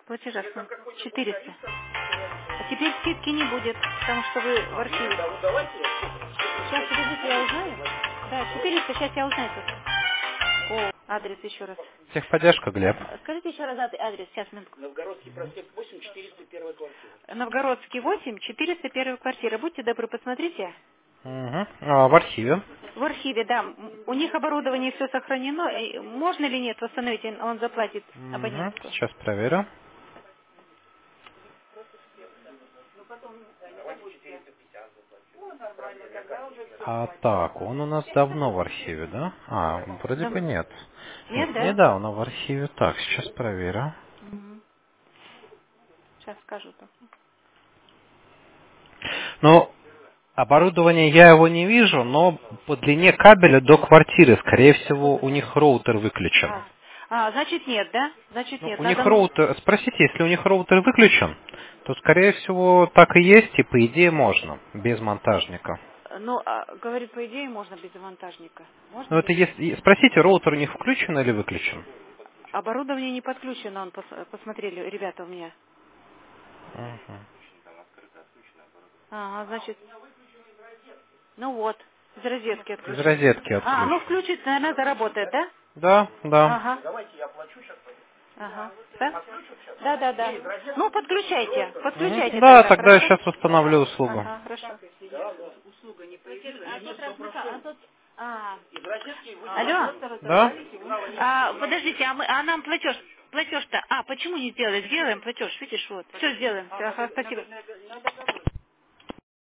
Платежа 400. А теперь скидки не будет, потому что вы в архиве. Сейчас, подождите, я узнаю. Да, 400, сейчас я узнаю. О, адрес еще раз. Техподдержка, Глеб. Скажите еще раз адрес, сейчас, минутку. Новгородский проспект 8, 401 квартира. Новгородский 8, 401 квартира. Будьте добры, посмотрите. Угу. А, в архиве. В архиве, да. У них оборудование все сохранено. Можно или нет восстановить? Он заплатит Угу. абонентскую. Сейчас проверю. А так, он у нас давно в архиве, да? А, вроде бы нет. Нет, Нет, да? недавно в архиве. Так, сейчас проверю. Мгм. Сейчас скажу. Ну, оборудование я его не вижу, но по длине кабеля до квартиры, скорее всего, у них роутер выключен. Значит нет, да? Значит Ну, нет. у них Надо, роутер, спросите, если у них роутер выключен, то, скорее всего, так и есть, и по идее можно, без монтажника. говорит, по идее можно без монтажника. Ну, Можно это без? если, спросите, роутер у них включен или выключен? Оборудование не подключено, посмотрели ребята у меня. Мгм. Ага, значит, ну вот, из розетки Из отключен. розетки Ну отключен. включит, наверное, заработает, да? Да, да. Ага. Давайте я оплачу сейчас. Ага. Да? Да, да, да. Ну, подключайте. Мгм. Подключайте Да, тогда, тогда я хорошо? сейчас восстановлю услугу. Ага, хорошо. Услуга не появилась. Из розетки вы Алло? Да? Подождите, нам платеж-то, почему не сделали? Сделаем платеж, видишь, вот. Все сделаем. Ага, спасибо.